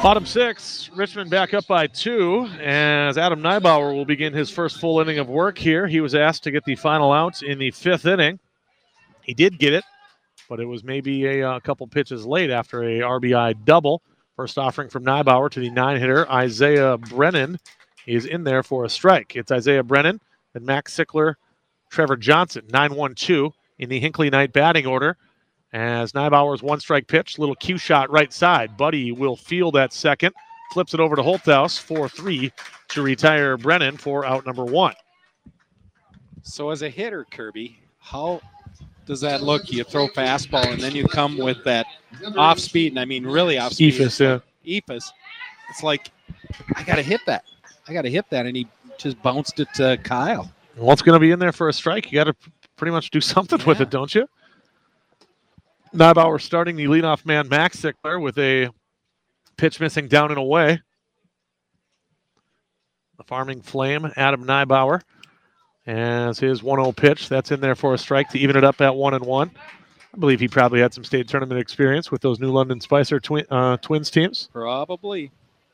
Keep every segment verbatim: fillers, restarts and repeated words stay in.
Bottom six, Richmond back up by two as Adam Neibauer will begin his first full inning of work here. He was asked to get the final out in the fifth inning. He did get it, but it was maybe a, a couple pitches late after a R B I double. First offering from Neibauer to the nine-hitter, Isaiah Brennan. He's in there for a strike. It's Isaiah Brennan, then Max Sickler, Trevor Johnson, nine one two in the Hinckley Knight batting order. As Neibauer's one-strike pitch, little cue shot right side. Buddy will field at second, flips it over to Holthaus, four three to retire Brennan for out number one. So as a hitter, Kirby, how does that look? You throw fastball, and then you come with that off-speed, and I mean really off-speed. Ephus, yeah. Ephus. It's like, I got to hit that. I got to hit that, and he just bounced it to Kyle. Well, it's going to be in there for a strike. You got to pretty much do something yeah. with it, don't you? Neibauer starting the leadoff man, Max Sickler, with a pitch missing down and away. The Farming Flame, Adam Neibauer, as his one oh pitch. That's in there for a strike to even it up at one and one. I believe he probably had some state tournament experience with those New London Spicer twi- uh, Twins teams. Probably.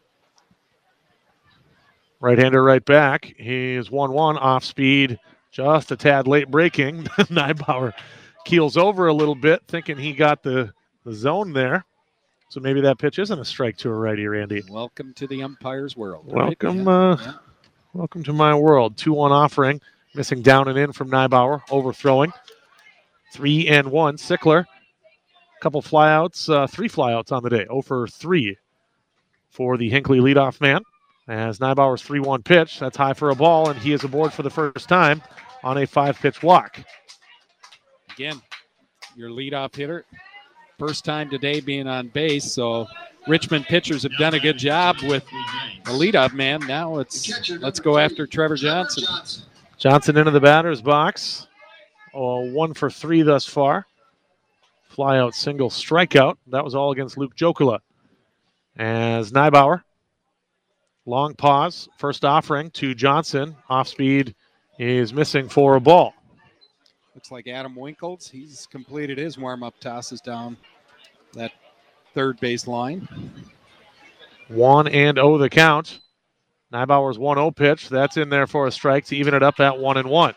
Right-hander right back. He's one one, off speed, just a tad late breaking. Neibauer keels over a little bit, thinking he got the, the zone there. So maybe that pitch isn't a strike to a righty, Randy. Welcome to the umpire's world. Welcome, right? uh, yeah. welcome to my world. two one offering, missing down and in from Neibauer, overthrowing. three and one, Sickler. Couple flyouts, uh, three flyouts on the day. oh for three for the Hinckley leadoff man. As Neibauer's three one pitch, that's high for a ball, and he is aboard for the first time on a five-pitch walk. Again, your leadoff hitter, first time today being on base, so Richmond pitchers have done a good job with the leadoff man. Now it's let's go after Trevor Johnson. Johnson into the batter's box. Oh, one for three thus far. Flyout, single, strikeout. That was all against Luke Jokula. As Neibauer, long pause, first offering to Johnson. Off speed is missing for a ball. Looks like Adam Winkles. He's completed his warm-up tosses down that third base line. one and oh the count. Neibauer's one oh pitch. That's in there for a strike to even it up at one and one.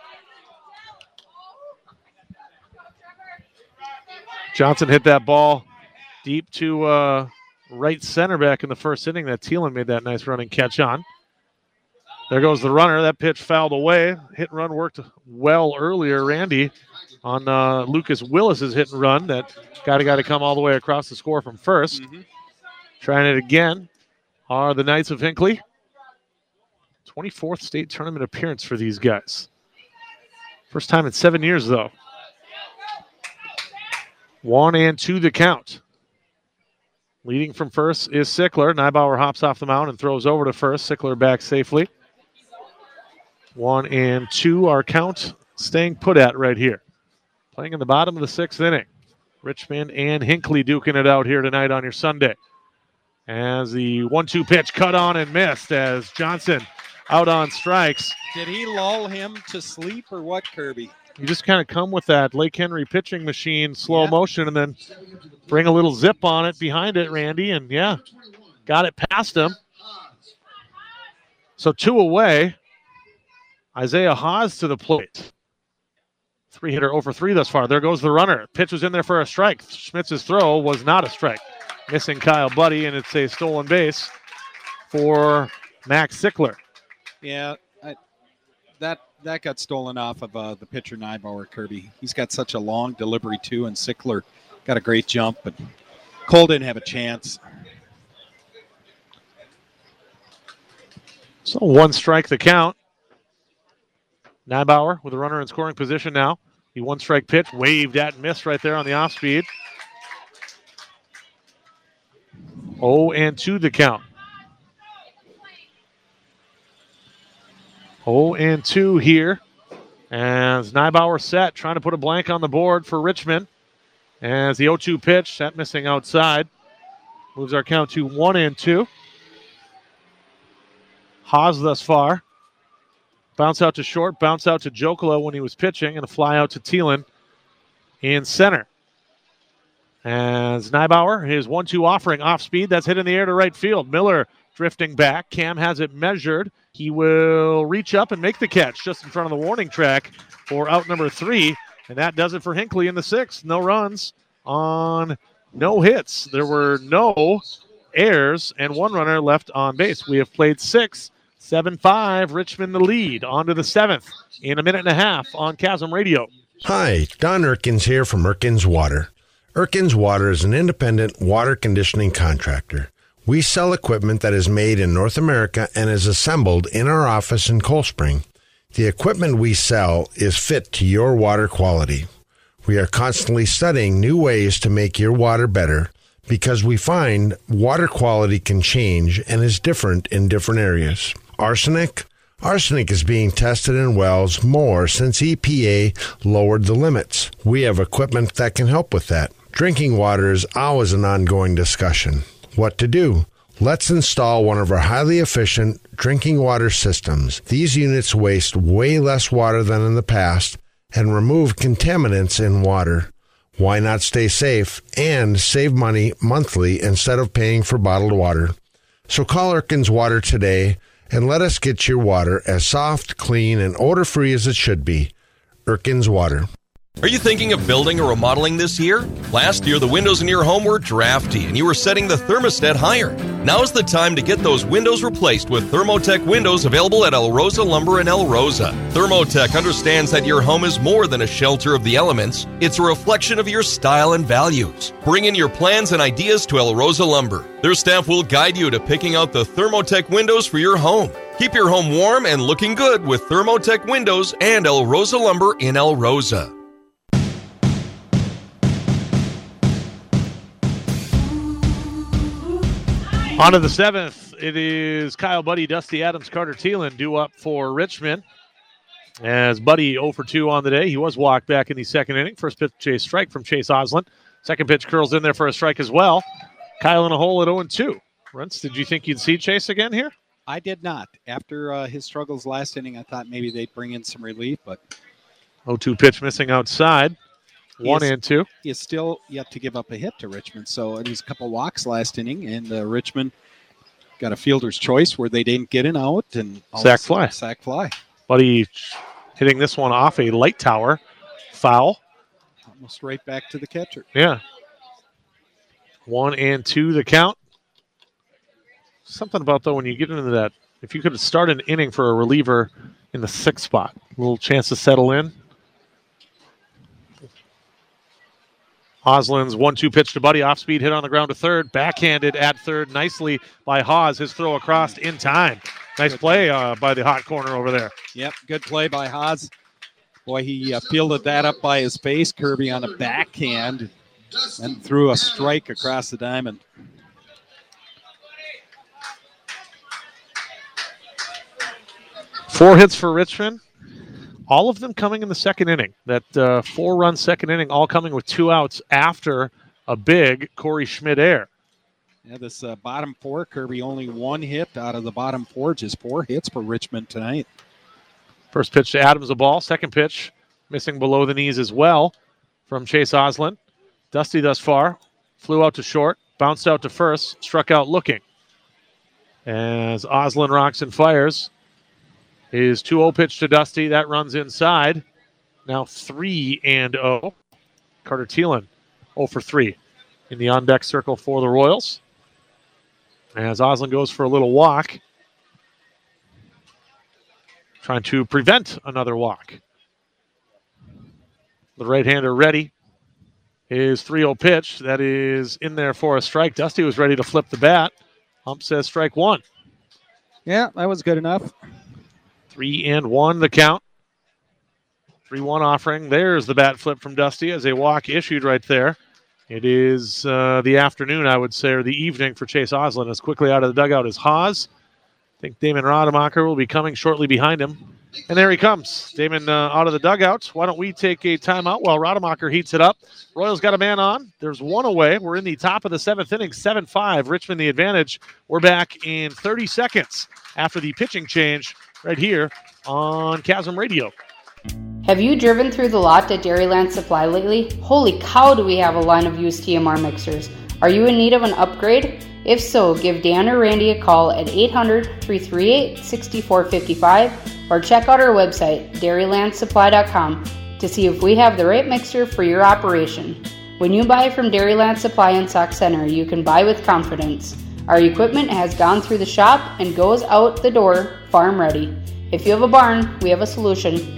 Johnson hit that ball deep to uh, right center back in the first inning. That Thielen made that nice running catch on. There goes the runner. That pitch fouled away. Hit and run worked well earlier, Randy, on uh, Lucas Willis's hit and run. That got to got to come all the way across the score from first. Mm-hmm. Trying it again are the Knights of Hinckley. twenty-fourth state tournament appearance for these guys. First time in seven years, though. One and two the count. Leading from first is Sickler. Neibauer hops off the mound and throws over to first. Sickler back safely. One and two, our count staying put at right here. Playing in the bottom of the sixth inning. Richmond and Hinckley duking it out here tonight on your Sunday. As the one two pitch cut on and missed as Johnson out on strikes. Did he lull him to sleep or what, Kirby? You just kind of come with that Lake Henry pitching machine, slow yeah. motion, and then bring a little zip on it behind it, Randy, and yeah, got it past him. So two away. Isaiah Haas to the plate. Three-hitter over three thus far. There goes the runner. Pitch was in there for a strike. Schmitz's throw was not a strike. Missing Kyle Buddy, and it's a stolen base for Max Sickler. Yeah, I, that that got stolen off of uh, the pitcher Neibauer, Kirby. He's got such a long delivery, too, and Sickler got a great jump, but Cole didn't have a chance. So one strike the count. Neibauer with a runner in scoring position now. The one-strike pitch waved at and missed right there on the off-speed. oh and two the count. oh and two here. As Neibauer set, trying to put a blank on the board for Richmond. As the oh two pitch, that missing outside. Moves our count to one and two. Haas thus far. Bounce out to short, bounce out to Jokula when he was pitching, and a fly out to Thielen in center. As Neibauer, his one two offering off speed, that's hit in the air to right field. Miller drifting back. Cam has it measured. He will reach up and make the catch just in front of the warning track for out number three. And that does it for Hinckley in the sixth. No runs on no hits. There were no errors and one runner left on base. We have played six, seven five, Richmond the lead. On to the seventh in a minute and a half on Chasm Radio. Hi, Don Erkins here from Erkins Water. Erkins Water is an independent water conditioning contractor. We sell equipment that is made in North America and is assembled in our office in Cold Spring. The equipment we sell is fit to your water quality. We are constantly studying new ways to make your water better because we find water quality can change and is different in different areas. Arsenic? Arsenic is being tested in wells more since E P A lowered the limits. We have equipment that can help with that. Drinking water is always an ongoing discussion. What to do? Let's install one of our highly efficient drinking water systems. These units waste way less water than in the past and remove contaminants in water. Why not stay safe and save money monthly instead of paying for bottled water? So call Erkins Water today and let us get your water as soft, clean, and odor-free as it should be. Erkins Water. Are you thinking of building or remodeling this year? Last year, the windows in your home were drafty and you were setting the thermostat higher. Now's the time to get those windows replaced with Thermotech windows available at El Rosa Lumber in El Rosa. Thermotech understands that your home is more than a shelter of the elements. It's a reflection of your style and values. Bring in your plans and ideas to El Rosa Lumber. Their staff will guide you to picking out the Thermotech windows for your home. Keep your home warm and looking good with Thermotech windows and El Rosa Lumber in El Rosa. On to the seventh. It is Kyle Buddy, Dusty Adams, Carter Thielen due up for Richmond. As Buddy oh for two on the day. He was walked back in the second inning. First pitch, chase strike from Chase Oslin. Second pitch curls in there for a strike as well. Kyle in a hole at oh and two. Rents, did you think you'd see Chase again here? I did not. After uh, his struggles last inning, I thought maybe they'd bring in some relief, but oh two pitch missing outside. One is, and two. He is still yet to give up a hit to Richmond. So it was a couple walks last inning, and uh, Richmond got a fielder's choice where they didn't get an out. and Sack fly. Sack fly. Buddy hitting this one off a light tower. Foul. Almost right back to the catcher. Yeah. One and two the count. Something about, though, when you get into that, if you could start an inning for a reliever in the sixth spot, a little chance to settle in. Oslin's one two pitch to Buddy, off speed hit on the ground to third, backhanded at third nicely by Haas. His throw across in time. Nice play uh, by the hot corner over there. Yep, good play by Haas. Boy, he uh, fielded that up by his face. Kirby on a backhand and threw a strike across the diamond. Four hits for Richmond. All of them coming in the second inning. That uh, four-run second inning, all coming with two outs after a big Corey Schmidt error. Yeah, this uh, bottom four, Kirby only one hit out of the bottom four. Just four hits for Richmond tonight. First pitch to Adams, a ball. Second pitch, missing below the knees as well from Chase Oslin. Dusty thus far. Flew out to short, bounced out to first, struck out looking. As Oslin rocks and fires. His two oh pitch to Dusty. That runs inside. Now three and oh. Carter Thielen oh for three in the on-deck circle for the Royals. As Oslin goes for a little walk. Trying to prevent another walk. The right-hander ready. His three oh pitch. That is in there for a strike. Dusty was ready to flip the bat. Hump says strike one. Yeah, that was good enough. Three and one the count. three one offering. There's the bat flip from Dusty as a walk issued right there. It is uh, the afternoon, I would say, or the evening for Chase Oslin. As quickly out of the dugout as Haas. I think Damon Rademacher will be coming shortly behind him. And there he comes. Damon uh, out of the dugout. Why don't we take a timeout while Rademacher heats it up? Royals got a man on. There's one away. We're in the top of the seventh inning, seven five. Richmond the advantage. We're back in thirty seconds after the pitching change right here on Chasm Radio. Have you driven through the lot at Dairyland Supply lately? Holy cow, do we have a line of used T M R mixers. Are you in need of an upgrade? If so, give Dan or Randy a call at eight hundred, three three eight, six four five five or check out our website, dairyland supply dot com, to see if we have the right mixer for your operation. When you buy from Dairyland Supply in Sauk Center, you can buy with confidence. Our equipment has gone through the shop and goes out the door farm ready. If you have a barn, we have a solution.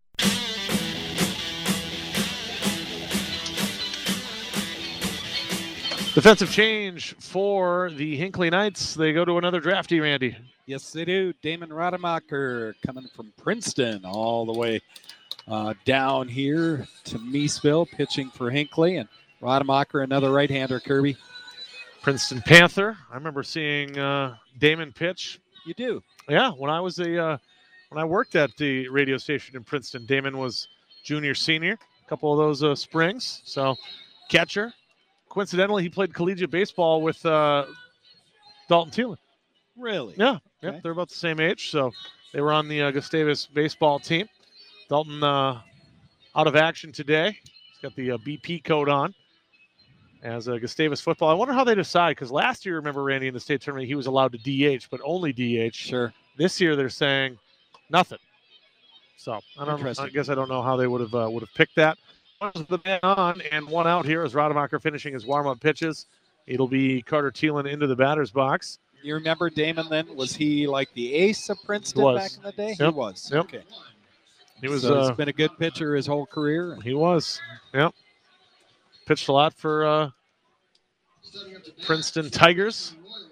Defensive change for the Hinckley Knights. They go to another drafty, Randy. Yes, they do. Damon Rademacher coming from Princeton all the way uh, down here to Meesville, pitching for Hinckley. And Rademacher, another right-hander, Kirby. Princeton Panther. I remember seeing uh, Damon pitch. You do? Yeah, when I was a uh, when I worked at the radio station in Princeton, Damon was junior, senior, a couple of those uh, springs. So catcher. Coincidentally, he played collegiate baseball with uh, Dalton Thielen. Really? Yeah, Okay. yeah, they're about the same age, so they were on the uh, Gustavus baseball team. Dalton uh, out of action today. He's got the uh, B P coat on as uh, Gustavus football. I wonder how they decide, because last year, remember, Randy, in the state tournament, he was allowed to D H, but only D H. Sure. This year, they're saying nothing. So I don't. Interesting. I guess I don't know how they would have uh, would have picked that. The man on and one out here as Rademacher finishing his warm-up pitches. It'll be Carter Thielen into the batter's box. You remember Damon then? Was he like the ace of Princeton Was. back in the day? He Yep. was. Yep. Okay. He was. So uh, he's been a good pitcher his whole career. He was. Yep. Pitched a lot for uh, Princeton Tigers.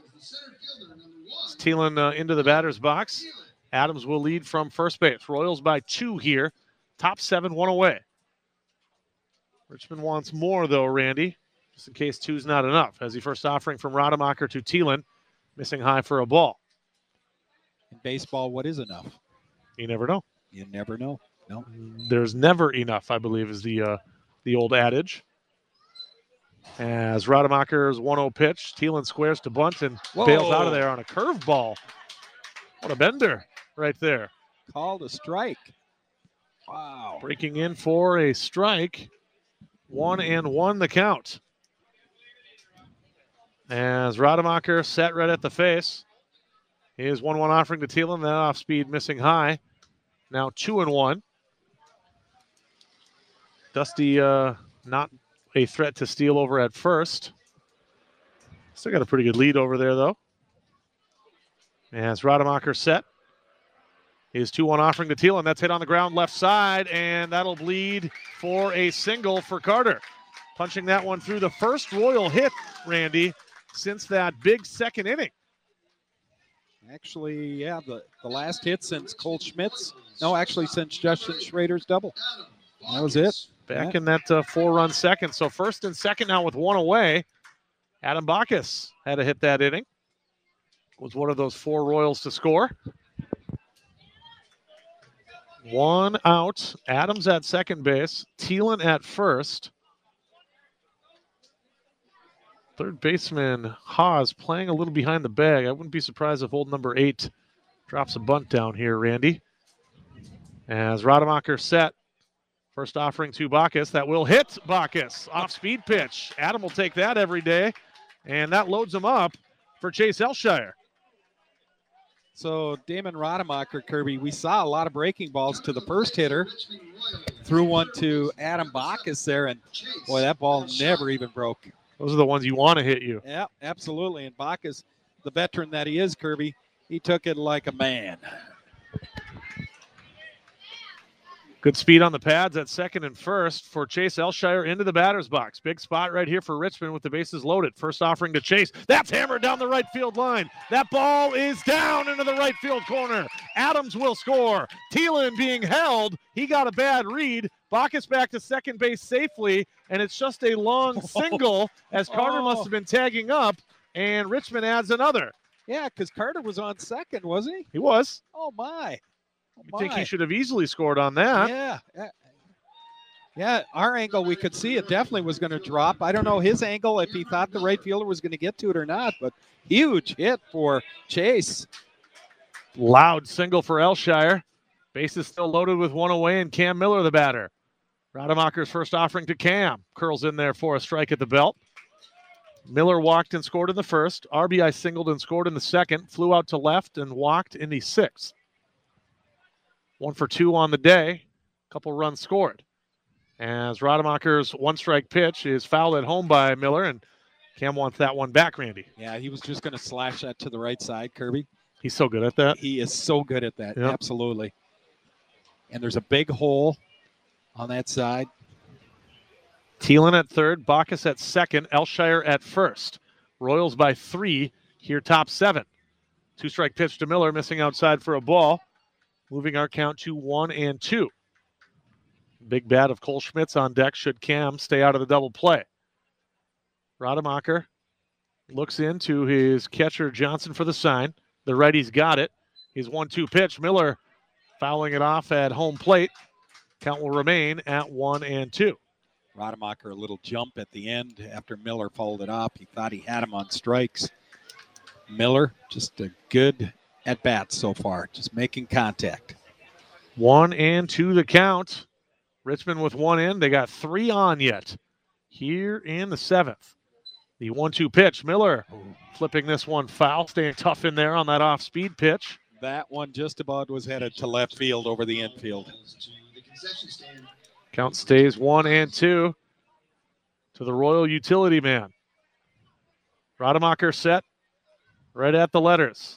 Thielen uh, into the batter's box. Adams will lead from first base. Royals by two here. Top seven, one away. Richmond wants more, though, Randy, just in case two's not enough. As he first offering from Rademacher to Thielen, missing high for a ball. In baseball, what is enough? You never know. You never know. No. There's never enough, I believe, is the uh, the old adage. As Rademacher's one oh pitch, Thielen squares to bunt and Whoa. bails out of there on a curveball. What a bender right there. Called a strike. Wow. Breaking in for a strike. One and one the count. As Rademacher set right at the face. Here's one one offering to Thielen. That off speed missing high. Now two and one. Dusty uh, not a threat to steal over at first. Still got a pretty good lead over there, though. As Rademacher set. His two one offering to Thielen. That's hit on the ground left side, and that'll bleed for a single for Carter. Punching that one through, the first Royal hit, Randy, since that big second inning. Actually, yeah, the, the last hit since Cole Schmidt's. No, actually since Justin Schrader's double. That was it. Back Yeah. in that uh, four-run second. So first and second now with one away. Adam Bacchus had to hit that inning. Was one of those four Royals to score. One out. Adams at second base. Thielen at first. Third baseman Haas playing a little behind the bag. I wouldn't be surprised if old number eight drops a bunt down here, Randy. As Rademacher set. First offering to Bacchus. That will hit Bacchus. Off-speed pitch. Adam will take that every day. And that loads him up for Chase Elshire. So Damon Rademacher, Kirby, we saw a lot of breaking balls to the first hitter. Threw one to Adam Bacchus there, and boy, that ball never even broke. Those are the ones you want to hit you. Yeah, absolutely. And Bacchus, the veteran that he is, Kirby, he took it like a man. Good speed on the pads at second and first for Chase Elshire into the batter's box. Big spot right here for Richmond with the bases loaded. First offering to Chase. That's hammered down the right field line. That ball is down into the right field corner. Adams will score. Thielen being held. He got a bad read. Bacchus back to second base safely, and it's just a long single as Carter Oh. must have been tagging up, and Richmond adds another. Yeah, because Carter was on second, wasn't he? He was. Oh, my. Oh, You think my. he should have easily scored on that. Yeah. yeah. Yeah, our angle, we could see it definitely was going to drop. I don't know his angle, if he thought the right fielder was going to get to it or not, but huge hit for Chase. Loud single for Elshire. Base is still loaded with one away, and Cam Miller, the batter. Rademacher's first offering to Cam. Curls in there for a strike at the belt. Miller walked and scored in the first. R B I singled and scored in the second. Flew out to left and walked in the sixth. One for two on the day. Couple runs scored. As Rademacher's one-strike pitch is fouled at home by Miller, and Cam wants that one back, Randy. Yeah, he was just going to slash that to the right side, Kirby. He's so good at that. He is so good at that, yep. Absolutely. And there's a big hole on that side. Thielen at third, Bacchus at second, Elshire at first. Royals by three, here top seven. Two-strike pitch to Miller, missing outside for a ball. Moving our count to one and two. Big bat of Cole Schmitz on deck should Cam stay out of the double play. Rademacher looks into his catcher Johnson for the sign. The righty's got it. His one two pitch. Miller fouling it off at home plate. Count will remain at one and two. Rademacher a little jump at the end after Miller fouled it off. He thought he had him on strikes. Miller, just a good at bat so far, just making contact. One and two the count. Richmond with one in. They got three on yet here in the seventh. The one two pitch. Miller flipping this one foul, staying tough in there on that off-speed pitch. That one just about was headed to left field over the infield. Count stays one and two to the Royal utility man. Rademacher set right at the letters.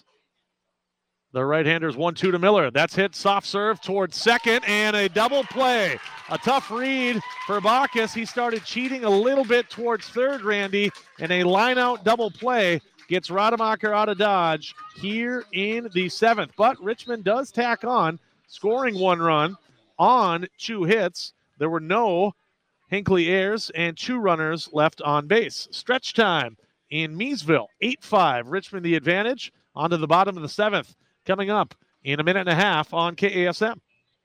The right-hander's one two to Miller. That's hit soft serve towards second, and a double play. A tough read for Bacchus. He started cheating a little bit towards third, Randy, and a line-out double play gets Rademacher out of Dodge here in the seventh. But Richmond does tack on, scoring one run on two hits. There were no Hinckley errors and two runners left on base. Stretch time in Meesville, eight five. Richmond the advantage. On to the bottom of the seventh. Coming up in a minute and a half on K A S M.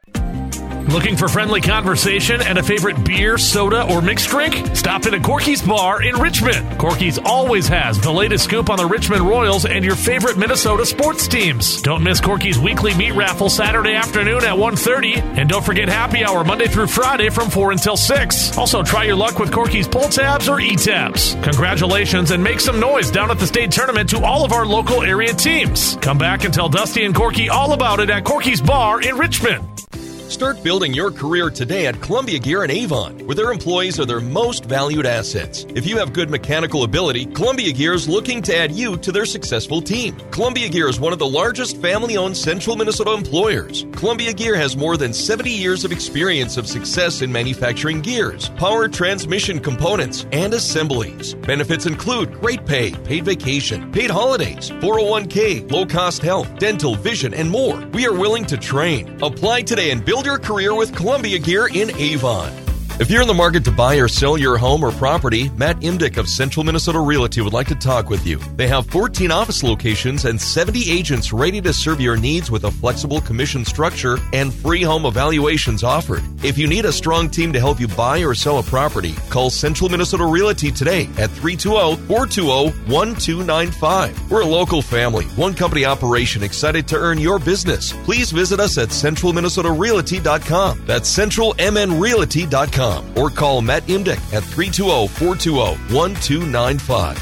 Looking for friendly conversation and a favorite beer, soda, or mixed drink? Stop in at Corky's Bar in Richmond. Corky's always has the latest scoop on the Richmond Royals and your favorite Minnesota sports teams. Don't miss Corky's weekly meat raffle Saturday afternoon at one thirty. And don't forget happy hour Monday through Friday from four until six. Also, try your luck with Corky's pull tabs or e-tabs. Congratulations and make some noise down at the state tournament to all of our local area teams. Come back and tell Dusty and Corky all about it at Corky's Bar in Richmond. Start building your career today at Columbia Gear in Avon, where their employees are their most valued assets. If you have good mechanical ability, Columbia Gear is looking to add you to their successful team. Columbia Gear is one of the largest family-owned central Minnesota employers. Columbia Gear has more than seventy years of experience of success in manufacturing gears, power transmission components, and assemblies. Benefits include great pay, paid vacation, paid holidays, four oh one k, low-cost health, dental, vision, and more. We are willing to train. Apply today and build your career with Columbia Gear in Avon. If you're in the market to buy or sell your home or property, Matt Imdick of Central Minnesota Realty would like to talk with you. They have fourteen office locations and seventy agents ready to serve your needs with a flexible commission structure and free home evaluations offered. If you need a strong team to help you buy or sell a property, call Central Minnesota Realty today at three two zero, four two zero, one two nine five. We're a local family, one company operation excited to earn your business. Please visit us at central minnesota realty dot com. That's central m n realty dot com. Or call Matt Imdick at three two zero, four two zero, one two nine five.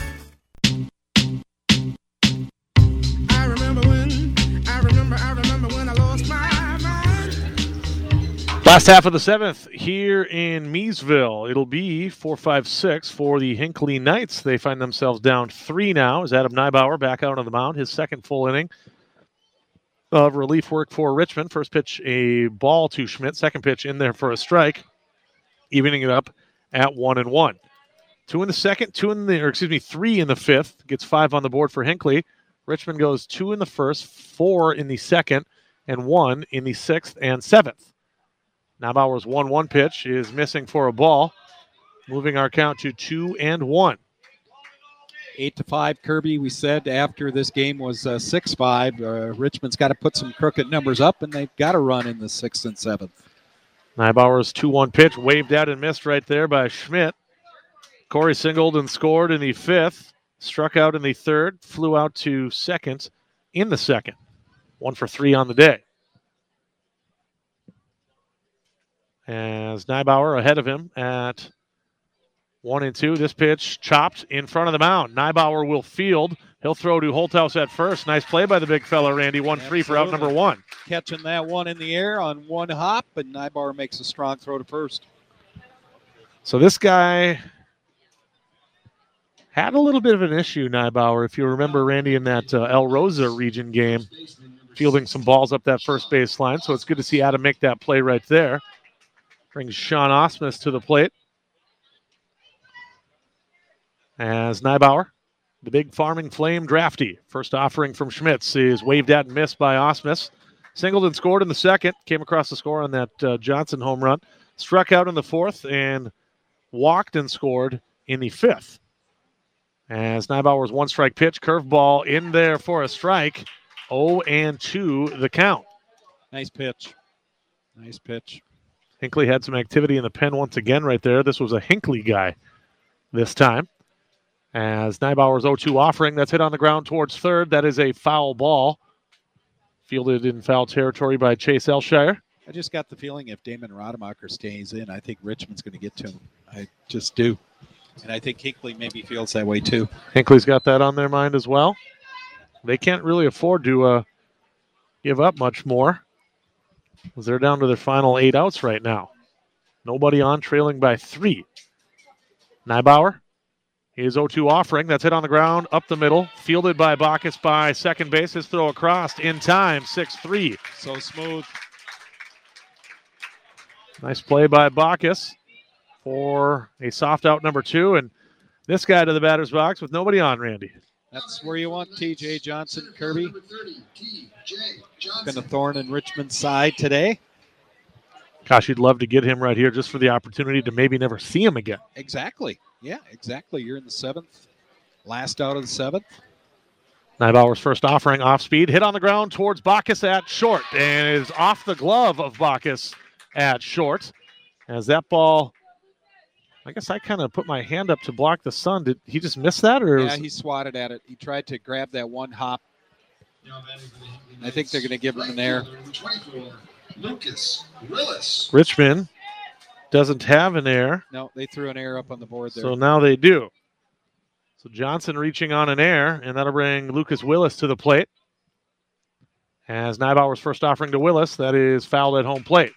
I remember when, I remember, I remember when I lost my mind. Last half of the seventh here in Meesville. It'll be four five six for the Hinckley Knights. They find themselves down three now as Adam Neibauer back out on the mound, his second full inning of relief work for Richmond. First pitch, a ball to Schmidt. Second pitch in there for a strike, evening it up at one and one. Two in the second, two in the, or excuse me, three in the fifth. Gets five on the board for Hinckley. Richmond goes two in the first, four in the second, and one in the sixth and seventh. Neibauer's one one pitch is missing for a ball, moving our count to two and one. Eight to five, Kirby. We said after this game was uh, six five. Uh, Richmond's got to put some crooked numbers up, and they've got to run in the sixth and seventh. Neibauer's two one pitch waved out and missed right there by Schmidt. Corey singled and scored in the fifth, struck out in the third, flew out to second in the second. One for three on the day. as Neibauer ahead of him at one and two. This pitch chopped in front of the mound. Neibauer will field. He'll throw to Holthouse at first. Nice play by the big fella, Randy. one three for out number one. Catching that one in the air on one hop, and Neibauer makes a strong throw to first. So this guy had a little bit of an issue, Neibauer, if you remember, Randy, in that uh, El Rosa region game, fielding some balls up that first base line. So it's good to see Adam make that play right there. Brings Sean Osmus to the plate. As Neibauer, the big Farming Flame drafty. First offering from Schmitz is waved at and missed by Osmus. Singled and scored in the second. Came across the score on that uh, Johnson home run. Struck out in the fourth and walked and scored in the fifth. As Neibauer's one strike pitch, curveball in there for a strike. oh and two the count. Nice pitch. Nice pitch. Hinckley had some activity in the pen once again right there. This was a Hinckley guy this time. As Neibauer's oh two offering, that's hit on the ground towards third. That is a foul ball. Fielded in foul territory by Chase Elshire. I just got the feeling if Damon Rademacher stays in, I think Richmond's going to get to him. I just do. And I think Hinckley maybe feels that way too. Hinckley's got that on their mind as well. They can't really afford to uh, give up much more, because they're down to their final eight outs right now. Nobody on, trailing by three. Neibauer, his oh two offering. That's hit on the ground, up the middle. Fielded by Bacchus by second base. His throw across in time, six three. So smooth. Nice play by Bacchus for a soft out number two. And this guy to the batter's box with nobody on, Randy. That's where you want T J Johnson, Kirby. Been a thorn in Richmond's side today. Gosh, you'd love to get him right here just for the opportunity to maybe never see him again. Exactly. Yeah, exactly. You're in the seventh. Last out of the seventh. Neibauer's first offering off speed. Hit on the ground towards Bacchus at short. And is off the glove of Bacchus at short. As that ball, I guess I kind of put my hand up to block the sun. Did he just miss that? Or yeah, was... he swatted at it. He tried to grab that one hop. I think they're going to give him an air. Lucas Willis. Richmond doesn't have an air. No, they threw an air up on the board there. So now they do. So Johnson reaching on an air, and that'll bring Lucas Willis to the plate. As Neibauer's first offering to Willis, that is fouled at home plate.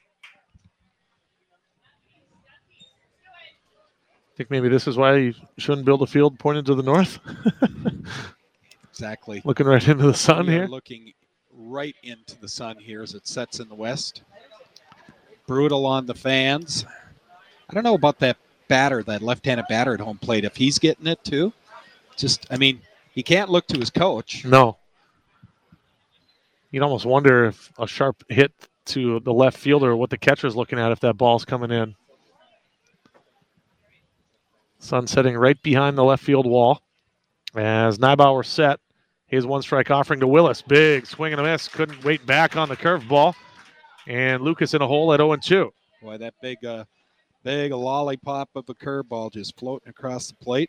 I think maybe this is why you shouldn't build a field pointed to the north. Exactly. Looking right into the sun we are here. Looking right into the sun here as it sets in the west. Brutal on the fans. I don't know about that batter, that left-handed batter at home plate, if he's getting it too. Just, I mean, he can't look to his coach. No. You'd almost wonder if a sharp hit to the left fielder, what the catcher's looking at if that ball's coming in. Sun setting right behind the left field wall. As Neibauer set, his one strike offering to Willis. Big swing and a miss. Couldn't wait back on the curveball. And Lucas in a hole at oh and two. Boy, that big, uh, big lollipop of a curveball just floating across the plate.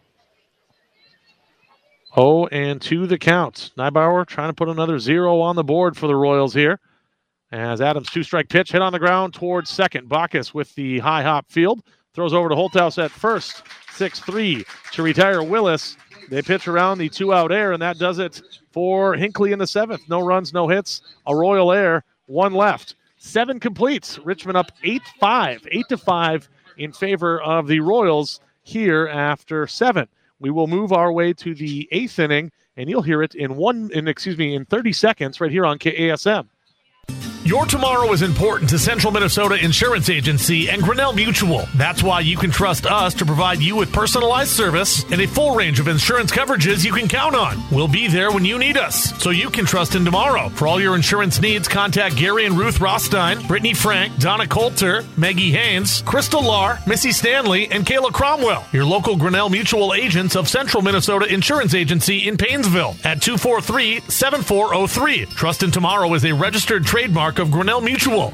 oh and two the count. Neibauer trying to put another zero on the board for the Royals here. As Adams' two-strike pitch hit on the ground towards second. Bacchus with the high hop field. Throws over to Holthouse at first. six three to retire Willis. They pitch around the two-out air, and that does it for Hinckley in the seventh. No runs, no hits. A Royal air, one left. Seven completes. Richmond up eight five. eight to five in favor of the Royals here after seven. We will move our way to the eighth inning, and you'll hear it in one, in excuse me, in thirty seconds right here on K A S M. Your tomorrow is important to Central Minnesota Insurance Agency and Grinnell Mutual. That's why you can trust us to provide you with personalized service and a full range of insurance coverages you can count on. We'll be there when you need us, so you can trust in tomorrow. For all your insurance needs, contact Gary and Ruth Rothstein, Brittany Frank, Donna Coulter, Maggie Haynes, Crystal Lahr, Missy Stanley, and Kayla Cromwell. Your local Grinnell Mutual agents of Central Minnesota Insurance Agency in Paynesville at two four three, seven four zero three. Trust in Tomorrow is a registered trademark of Grinnell Mutual.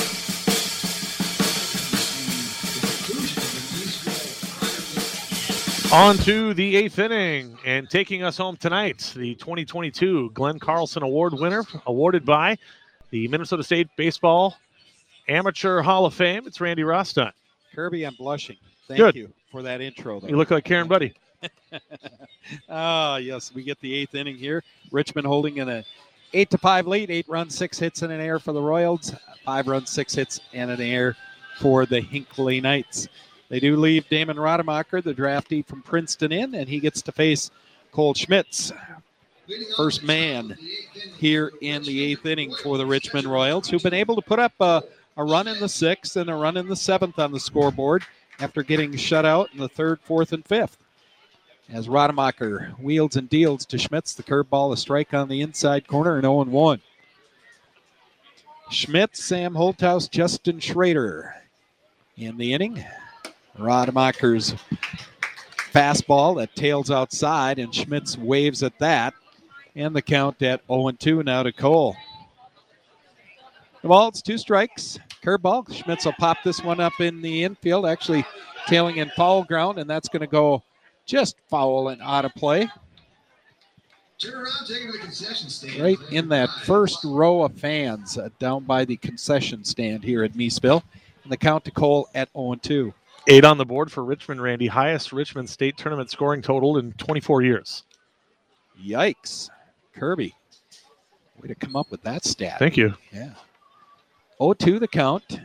On to the eighth inning, and taking us home tonight, the twenty twenty-two Glenn Carlson Award winner, awarded by the Minnesota State Baseball Amateur Hall of Fame. It's Randy Rostein. Kirby, I'm blushing. Thank Good. you for that intro. There. You look like Karen Buddy. Ah, yes, we get the eighth inning here. Richmond holding in a eight to five lead. Eight runs, six hits in an air for the Royals. Five runs, six hits in an air for the Hinckley Knights. They do leave Damon Rademacher, the draftee from Princeton, in, and he gets to face Cole Schmitz, first man here in the eighth inning for the Richmond Royals, who've been able to put up a, a run in the sixth and a run in the seventh on the scoreboard after getting shut out in the third, fourth, and fifth. As Rademacher wheels and deals to Schmitz, the curveball, a strike on the inside corner, and oh and one. Schmitz, Sam Holthaus, Justin Schrader in the inning. Rademacher's fastball that tails outside, and Schmitz waves at that. And the count at oh and two now to Cole. The ball, it's two strikes. Curveball. Schmitz will pop this one up in the infield, actually tailing in foul ground, and that's going to go just foul and out of play. Turn around, take it to the concession stand. Right in that first row of fans uh, down by the concession stand here at Meesville. And the count to Cole at oh and two. Eight on the board for Richmond, Randy. Highest Richmond State tournament scoring total in twenty-four years. Yikes. Kirby. Way to come up with that stat. Thank you. Yeah. oh two the count.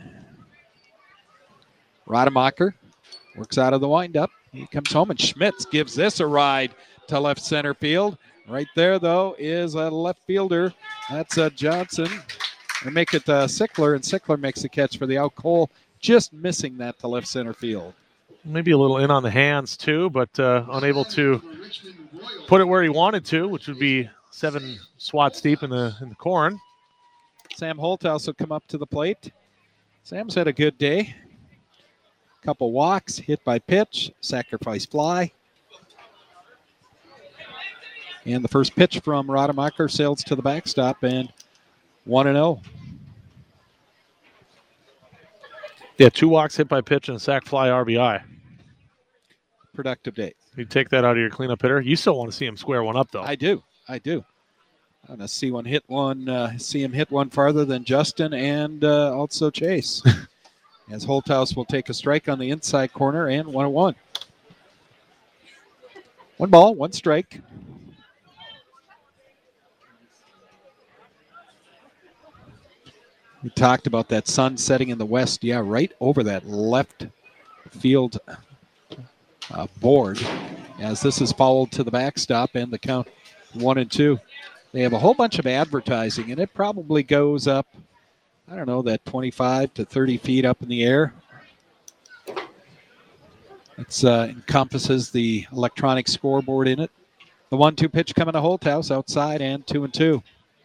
Rademacher works out of the windup. He comes home, and Schmitz gives this a ride to left center field. Right there, though, is a left fielder. That's uh, Johnson. They make it uh, Sickler, and Sickler makes the catch for the out. Cole just missing that to left center field. Maybe a little in on the hands, too, but uh, unable to put it where he wanted to, which would be seven swats deep in the in the corn. Sam Holthaus will come up to the plate. Sam's had a good day. Couple walks, hit by pitch, sacrifice fly. And the first pitch from Rademacher sails to the backstop, and one and oh. Yeah, two walks, hit by pitch, and a sac fly R B I. Productive day. You take that out of your cleanup hitter. You still want to see him square one up, though. I do. I do. I want to see one hit one, uh, see him hit one farther than Justin and uh, also Chase. As Holthaus will take a strike on the inside corner, and one and one. One ball, one strike. We talked about that sun setting in the west. Yeah, right over that left field uh, board. As this is fouled to the backstop, and the count one and two. They have a whole bunch of advertising, and it probably goes up, I don't know, that twenty-five to thirty feet up in the air. It uh, encompasses the electronic scoreboard in it. The one two pitch coming to Holthaus outside, and two and two.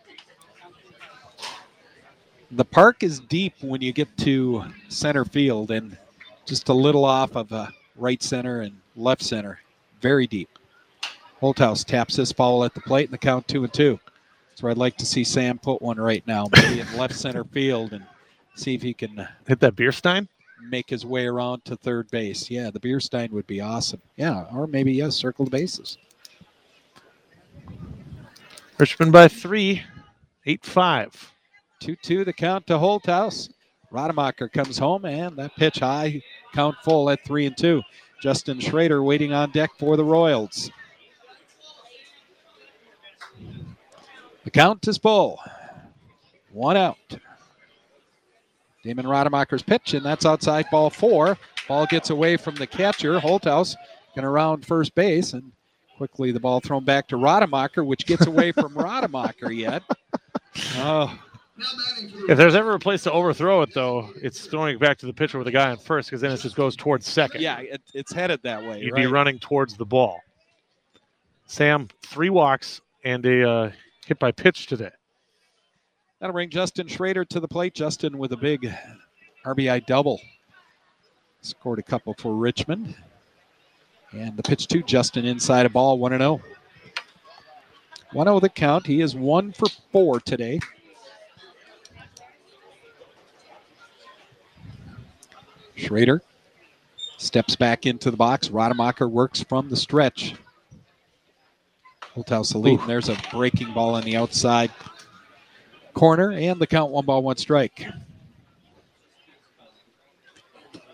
The park is deep when you get to center field, and just a little off of uh, right center and left center. Very deep. Holthaus taps this foul at the plate, and the count two and two. That's where I'd like to see Sam put one right now, maybe in left center field, and see if he can hit that Bierstein, make his way around to third base. Yeah, the Bierstein would be awesome. Yeah, or maybe, yes, circle the bases. Richmond by three, eight five. two two the count to Holthaus. Rademacher comes home, and that pitch high, count full at three and two. Justin Schrader waiting on deck for the Royals. The count is full. One out. Damon Rademacher's pitch, and that's outside ball four. Ball gets away from the catcher. Holthaus going to round first base, and quickly the ball thrown back to Rademacher, which gets away from Rademacher yet. Oh. If there's ever a place to overthrow it, though, it's throwing it back to the pitcher with a guy on first, because then it just goes towards second. Yeah, it, it's headed that way. You'd right? be running towards the ball. Sam, three walks and a uh, hit by pitch today. That'll bring Justin Schrader to the plate. Justin with a big R B I double. Scored a couple for Richmond. And the pitch to Justin inside a ball, one and oh. one oh the count. He is one for four today. Schrader steps back into the box. Rademacher works from the stretch. Holthaus the lead. And there's a breaking ball on the outside corner, and the count one ball, one strike.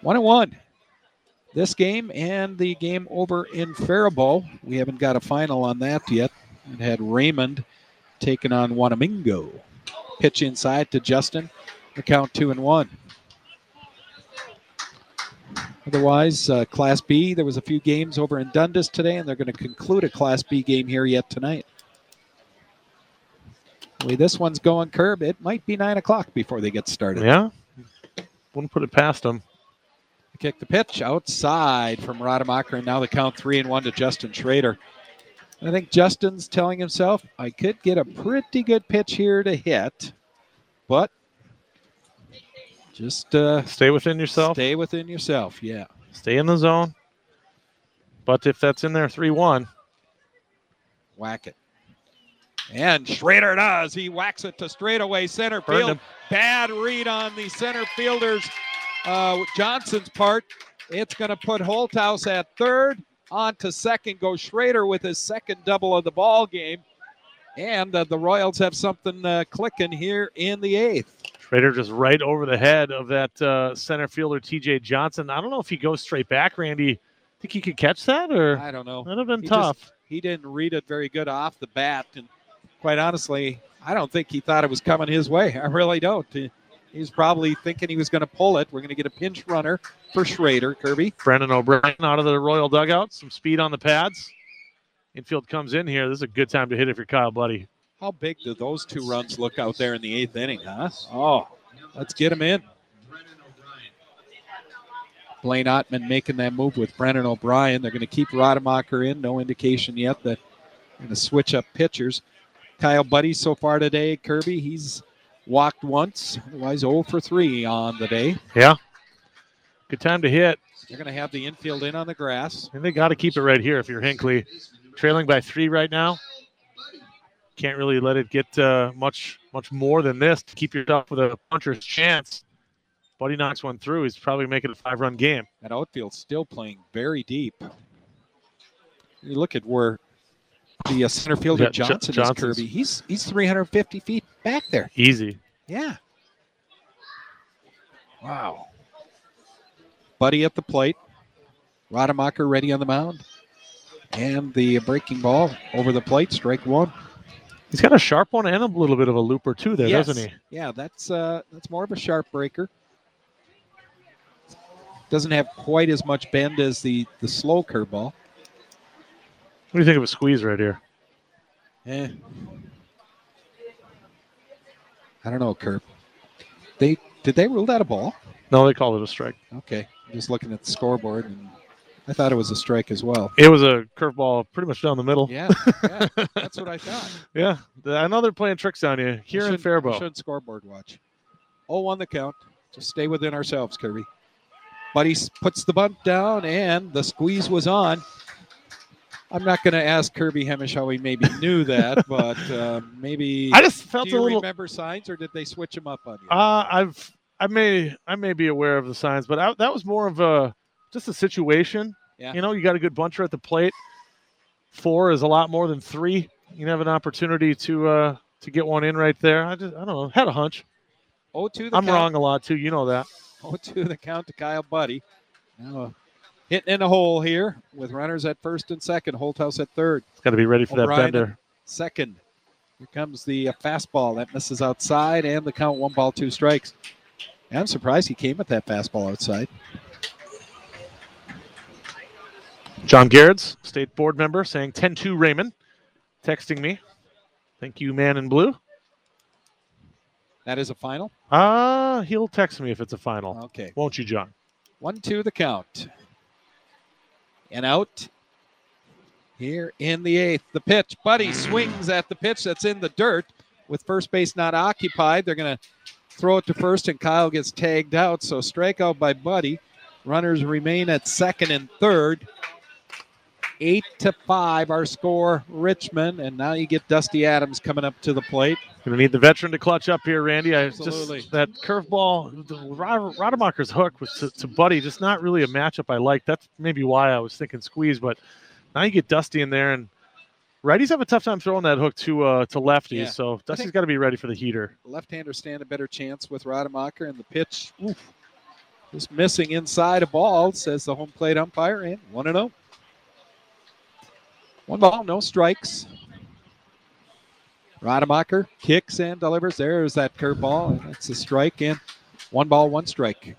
One and one. This game and the game over in Faribault. We haven't got a final on that yet. It had Raymond taking on Wanamingo. Pitch inside to Justin. The count two and one. Otherwise, uh, Class B, there was a few games over in Dundas today, and they're going to conclude a Class B game here yet tonight. The way this one's going, Curb, it might be nine o'clock before they get started. Yeah, wouldn't put it past them. Kick the pitch outside from Rademacher, and now the count three and one to Justin Schrader. I think Justin's telling himself, I could get a pretty good pitch here to hit, but just uh, Stay within yourself. stay within yourself. Yeah. Stay in the zone. But if that's in there three one, Whack it. And Schrader does. He whacks it to straightaway center Burned field. him. Bad read on the center fielder's uh, Johnson's part. It's going to put Holthouse at third. On to second goes Schrader with his second double of the ball game. And uh, the Royals have something uh, clicking here in the eighth. Schrader just right over the head of that uh, center fielder, T J Johnson. I don't know if he goes straight back, Randy. Think he could catch that? Or I don't know. that'd have been He tough. just- he didn't read it very good off the bat. And quite honestly, I don't think he thought it was coming his way. I really don't. He, he was probably thinking he was going to pull it. We're going to get a pinch runner for Schrader, Kirby. Brendan O'Brien out of the Royal dugout. Some speed on the pads. Infield comes in here. This is a good time to hit if you're Kyle Buddy. How big do those two runs look out there in the eighth inning, huh? Oh, let's get him in. Blaine Ottman making that move with Brennan O'Brien. They're going to keep Rademacher in. No indication yet that they're going to switch up pitchers. Kyle Buddy so far today, Kirby, he's walked once. Otherwise, oh for three on the day. Yeah. Good time to hit. They're going to have the infield in on the grass. And they got to keep it right here if you're Hinckley. Trailing by three right now. Can't really let it get uh, much much more than this to keep yourself with a puncher's chance. Buddy knocks one through. He's probably making a five-run game. That outfield's still playing very deep. You look at where the uh, center fielder Yeah, Jo- Johnson is, Johnson's- Kirby. He's he's three hundred fifty feet back there. Easy. Yeah. Wow. Buddy at the plate. Rademacher ready on the mound. And the breaking ball over the plate, strike one. He's got a sharp one and a little bit of a looper too there, Yes. doesn't he? Yeah, that's uh, that's more of a sharp breaker. Doesn't have quite as much bend as the, the slow curveball. What do you think of a squeeze right here? Eh. I don't know, Kurt. They did they rule that a ball? No, they called it a strike. Okay. I'm just looking at the scoreboard, and I thought it was a strike as well. It was a curveball pretty much down the middle. Yeah, yeah, that's what I thought. Yeah. I know they're playing tricks on you here We in should- Faribault. we should scoreboard watch. oh on the count. Just stay within ourselves, Kirby. Buddy s- puts the bunt down, and the squeeze was on. I'm not going to ask Kirby Hemish how he maybe knew that, but uh, maybe. I just felt do you a little. remember signs, or did they switch him up on you? Uh, I've I may I may be aware of the signs, but I, that was more of a just a situation. Yeah. You know, you got a good buncher at the plate. Four is a lot more than three. You have an opportunity to uh, to get one in right there. I just I don't know. Had a hunch. oh two the I'm count. wrong a lot too. You know that. oh two the count to Kyle Buddy. Now uh, hitting in a hole here with runners at first and second. Holthouse at third. It's got to be ready for O'Brien that bender. Second. Here comes the uh, fastball. That misses outside, and the count one ball, two strikes. And I'm surprised he came with that fastball outside. John Garrett's state board member saying ten two Raymond. Texting me. Thank you, man in blue. That is a final. Uh, he'll text me if it's a final. Okay. Won't you, John? One, two, the count. And out here in the eighth. The pitch. Buddy swings at the pitch that's in the dirt with first base not occupied. They're going to throw it to first, and Kyle gets tagged out. So strikeout by Buddy. Runners remain at second and third. Eight to five, our score, Richmond. And now you get Dusty Adams coming up to the plate. Going to need the veteran to clutch up here, Randy. I Absolutely. just that curveball, the Rod- Rademacher's hook was to, to Buddy, just not really a matchup I like. That's maybe why I was thinking squeeze, but now you get Dusty in there, and righties have a tough time throwing that hook to uh, to lefties, Yeah. so Dusty's think- got to be ready for the heater. Left-handers stand a better chance with Rademacher, and the pitch oof, Just missing inside a ball, says the home plate umpire, and one and oh. One ball, no strikes. Rademacher kicks and delivers. There's that curveball, and that's a strike, and one ball, one strike.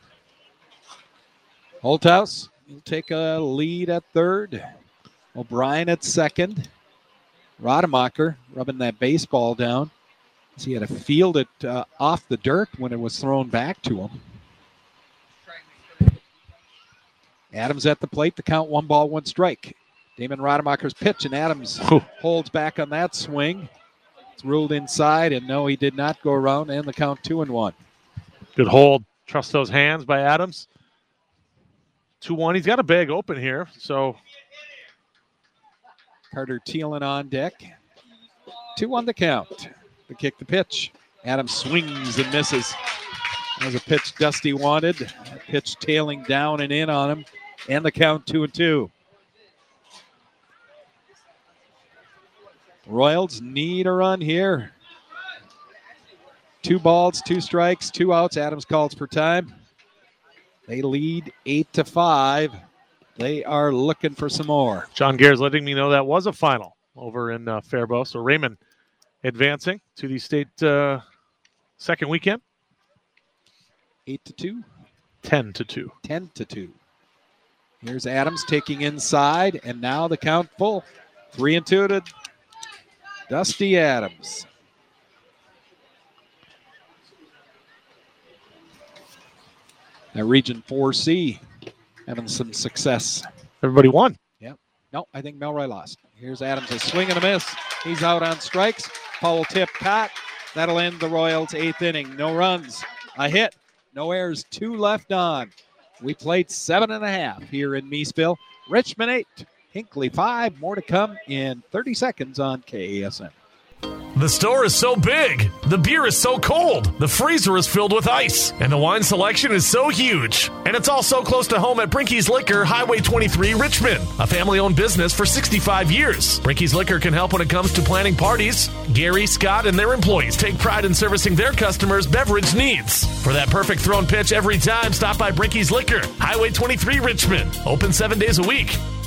Holthouse will take a lead at third. O'Brien at second. Rademacher rubbing that baseball down. He had to field it uh, off the dirt when it was thrown back to him. Adams at the plate. The count, one ball, one strike. Damon Rademacher's pitch, and Adams Ooh. holds back on that swing. It's ruled inside, and no, he did not go around, and the count two and one. Good hold. Trust those hands by Adams. two one. He's got a bag open here, so. Carter Thielen on deck. Two on the count. To kick the pitch. Adams swings and misses. That was a pitch Dusty wanted. A pitch tailing down and in on him. And the count two and two. Royals need a run here. Two balls, two strikes, two outs. Adams calls for time. They lead eight to five. They are looking for some more. John Gare's letting me know that was a final over in uh, Faribault. So Raymond advancing to the state uh, second weekend. Eight to two. Ten to two. Ten to two. Here's Adams taking inside, and now the count full. Three and two to Dusty Adams. Now Region four C having some success. Everybody won. Yep. No, I think Melroy lost. Here's Adams, a swing and a miss. He's out on strikes. Foul tip caught. That'll end the Royals' eighth inning. No runs, a hit, no errors, two left on. We played seven and a half here in Meesville. Richmond eight, Hinckley five. More to come in thirty seconds on K A S N. The store is so big, the beer is so cold, the freezer is filled with ice, and the wine selection is so huge. And it's all so close to home at Brinky's Liquor, Highway twenty-three, Richmond, a family-owned business for sixty-five years. Brinky's Liquor can help when it comes to planning parties. Gary, Scott, and their employees take pride in servicing their customers' beverage needs. For that perfect thrown pitch every time, stop by Brinky's Liquor, Highway twenty-three, Richmond, open seven days a week.